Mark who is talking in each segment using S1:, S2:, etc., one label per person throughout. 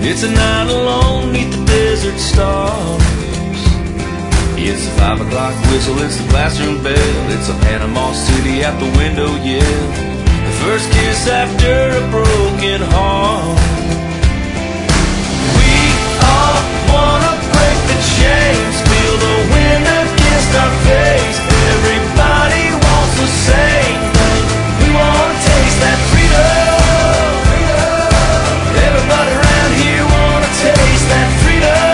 S1: It's a night alone neath the desert stars. It's the 5 o'clock whistle, it's the classroom bell. It's a Panama City out the window, yeah. The first kiss after a broken heart. We all wanna break the chains, feel the wind against our face. Everybody wants the same thing. We wanna taste that freedom. Everybody around here wanna taste that freedom.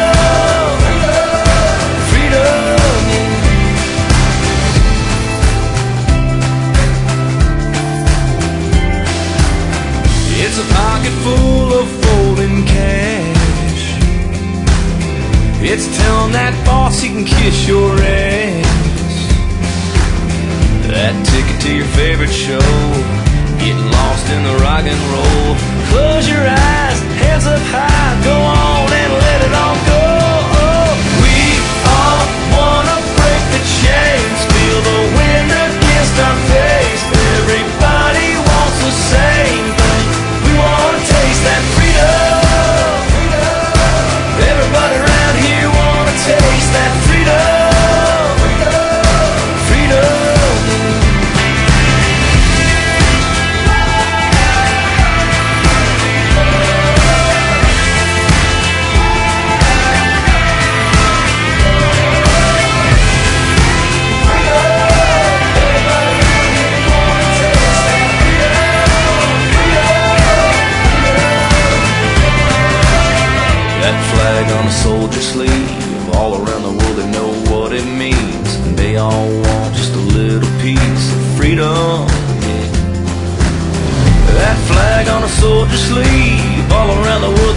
S1: It's a pocket full of folding cash. It's telling that boss he can kiss your ass. That ticket to your favorite show, getting lost in the rock and roll. Close your eyes, hands up high, go on and let it all go. We all wanna break the chains, feel the wind against our face. Everybody wants the same thing. We wanna taste that freedom. Everybody around here wanna taste that freedom. That flag on a soldier's sleeve, all around the world they know what it means, and they all want just a little piece of freedom, yeah. That flag on a soldier's sleeve, all around the world